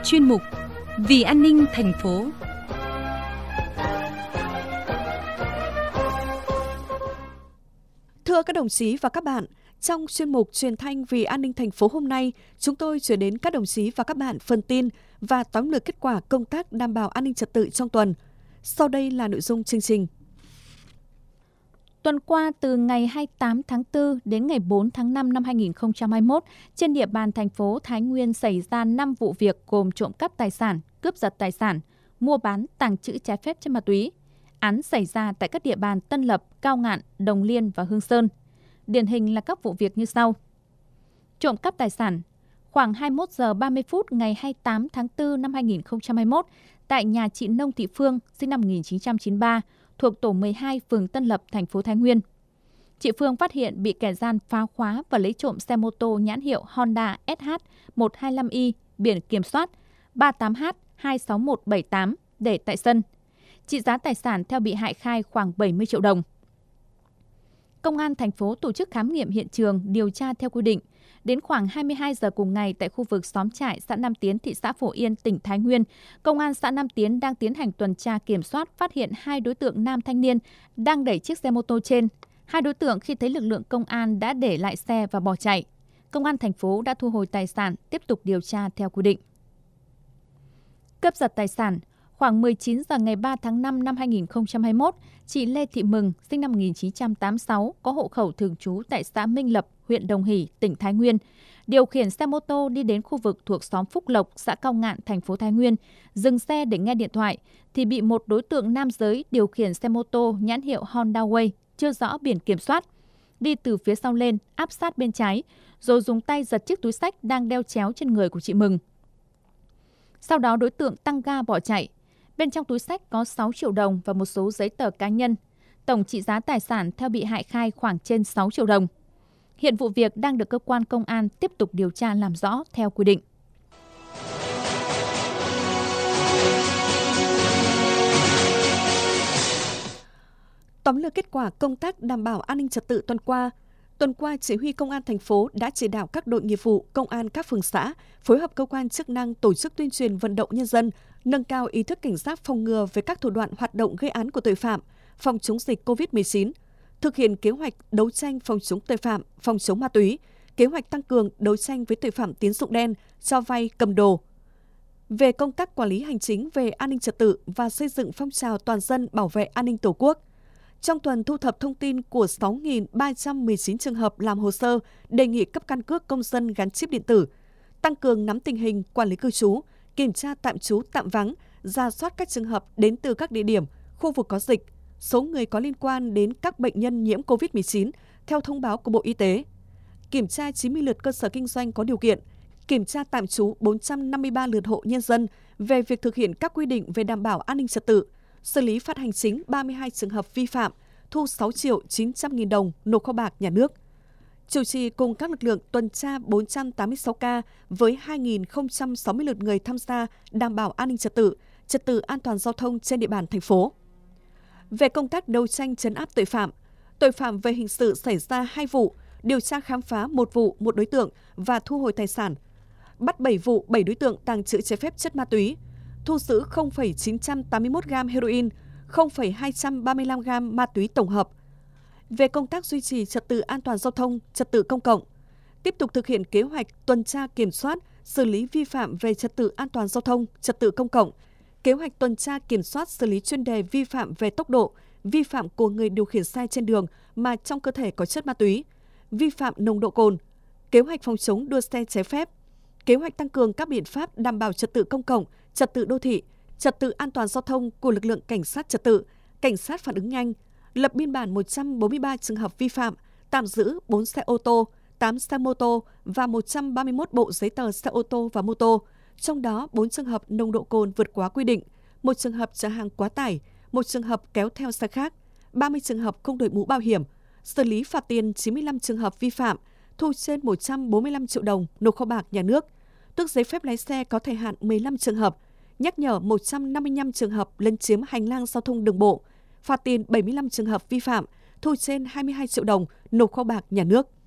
chuyên mục Vì an ninh thành phố. Thưa các đồng chí và các bạn, trong chuyên mục Truyền thanh Vì an ninh thành phố hôm nay, chúng tôi chuyển đến các đồng chí và các bạn phần tin và tóm lược kết quả công tác đảm bảo an ninh trật tự trong tuần. Sau đây là nội dung chương trình. Tuần qua, từ ngày 28 tháng 4 đến ngày 4 tháng 5 năm 2021, trên địa bàn thành phố Thái Nguyên xảy ra 5 vụ việc gồm trộm cắp tài sản, cướp giật tài sản, mua bán, tàng trữ trái phép chất ma túy. Án xảy ra tại các địa bàn Tân Lập, Cao Ngạn, Đồng Liên và Hương Sơn. Điển hình là các vụ việc như sau. Trộm cắp tài sản. Khoảng 21 giờ 30 phút ngày 28 tháng 4 năm 2021, tại nhà chị Nông Thị Phương, sinh năm 1993, thuộc tổ 12 phường Tân Lập, thành phố Thái Nguyên. Chị Phương phát hiện bị kẻ gian phá khóa và lấy trộm xe mô tô nhãn hiệu Honda SH125i biển kiểm soát 38H26178 để tại sân. Trị giá tài sản theo bị hại khai khoảng 70 triệu đồng. Công an thành phố tổ chức khám nghiệm hiện trường, điều tra theo quy định. Đến khoảng 22 giờ cùng ngày tại khu vực xóm Trại, xã Nam Tiến, thị xã Phổ Yên, tỉnh Thái Nguyên, Công an xã Nam Tiến đang tiến hành tuần tra kiểm soát phát hiện 2 đối tượng nam thanh niên đang đẩy chiếc xe mô tô trên. 2 đối tượng khi thấy lực lượng công an đã để lại xe và bỏ chạy. Công an thành phố đã thu hồi tài sản, tiếp tục điều tra theo quy định. Cướp giật tài sản. Khoảng 19 giờ ngày 3 tháng 5 năm 2021, chị Lê Thị Mừng, sinh năm 1986, có hộ khẩu thường trú tại xã Minh Lập, huyện Đồng Hỷ, tỉnh Thái Nguyên, điều khiển xe mô tô đi đến khu vực thuộc xóm Phúc Lộc, xã Cao Ngạn, thành phố Thái Nguyên, dừng xe để nghe điện thoại, thì bị một đối tượng nam giới điều khiển xe mô tô nhãn hiệu Honda Way, chưa rõ biển kiểm soát, đi từ phía sau lên, áp sát bên trái, rồi dùng tay giật chiếc túi xách đang đeo chéo trên người của chị Mừng. Sau đó đối tượng tăng ga bỏ chạy. Bên trong túi xách có 6 triệu đồng và một số giấy tờ cá nhân. Tổng trị giá tài sản theo bị hại khai khoảng trên 6 triệu đồng. Hiện vụ việc đang được cơ quan công an tiếp tục điều tra làm rõ theo quy định. Tóm lược kết quả công tác đảm bảo an ninh trật tự Tuần qua, Chỉ huy Công an thành phố đã chỉ đạo các đội nghiệp vụ, công an các phường xã phối hợp cơ quan chức năng tổ chức tuyên truyền vận động nhân dân, nâng cao ý thức cảnh giác phòng ngừa về các thủ đoạn hoạt động gây án của tội phạm, phòng chống dịch COVID-19, thực hiện kế hoạch đấu tranh phòng chống tội phạm, phòng chống ma túy, kế hoạch tăng cường đấu tranh với tội phạm tín dụng đen, cho vay, cầm đồ. Về công tác quản lý hành chính về an ninh trật tự và xây dựng phong trào toàn dân bảo vệ an ninh Tổ quốc, trong tuần thu thập thông tin của 6.319 trường hợp làm hồ sơ đề nghị cấp căn cước công dân gắn chip điện tử, tăng cường nắm tình hình quản lý cư trú, kiểm tra tạm trú tạm vắng, rà soát các trường hợp đến từ các địa điểm, khu vực có dịch, số người có liên quan đến các bệnh nhân nhiễm COVID-19 theo thông báo của Bộ Y tế. Kiểm tra 90 lượt cơ sở kinh doanh có điều kiện, kiểm tra tạm trú 453 lượt hộ nhân dân về việc thực hiện các quy định về đảm bảo an ninh trật tự, xử lý phạt hành chính 32 trường hợp vi phạm, thu 6 triệu 900 nghìn đồng nộp kho bạc nhà nước. Chủ trì cùng các lực lượng tuần tra 486 ca với 2.060 lượt người tham gia đảm bảo an ninh trật tự an toàn giao thông trên địa bàn thành phố. Về công tác đấu tranh trấn áp tội phạm về hình sự xảy ra 2 vụ, điều tra khám phá 1 vụ, 1 đối tượng và thu hồi tài sản. Bắt 7 vụ, 7 đối tượng tàng trữ trái phép chất ma túy, thu giữ 0,981 gam heroin, 0,235 gam ma túy tổng hợp. Về công tác duy trì trật tự an toàn giao thông, trật tự công cộng, tiếp tục thực hiện kế hoạch tuần tra kiểm soát, xử lý vi phạm về trật tự an toàn giao thông, trật tự công cộng, kế hoạch tuần tra kiểm soát xử lý chuyên đề vi phạm về tốc độ, vi phạm của người điều khiển xe trên đường mà trong cơ thể có chất ma túy, vi phạm nồng độ cồn, kế hoạch phòng chống đua xe trái phép, kế hoạch tăng cường các biện pháp đảm bảo trật tự công cộng, trật tự đô thị, trật tự an toàn giao thông của lực lượng cảnh sát trật tự, cảnh sát phản ứng nhanh, lập biên bản 143 trường hợp vi phạm, tạm giữ 4 xe ô tô, 8 xe mô tô và 131 bộ giấy tờ xe ô tô và mô tô, trong đó 4 trường hợp nồng độ cồn vượt quá quy định, 1 trường hợp chở hàng quá tải, 1 trường hợp kéo theo xe khác, 30 trường hợp không đội mũ bảo hiểm, xử lý phạt tiền 95 trường hợp vi phạm, thu trên 145 triệu đồng nộp kho bạc nhà nước, tước giấy phép lái xe có thời hạn 15 trường hợp, nhắc nhở 155 trường hợp lấn chiếm hành lang giao thông đường bộ, phạt tiền 75 trường hợp vi phạm, thu trên 22 triệu đồng nộp kho bạc nhà nước.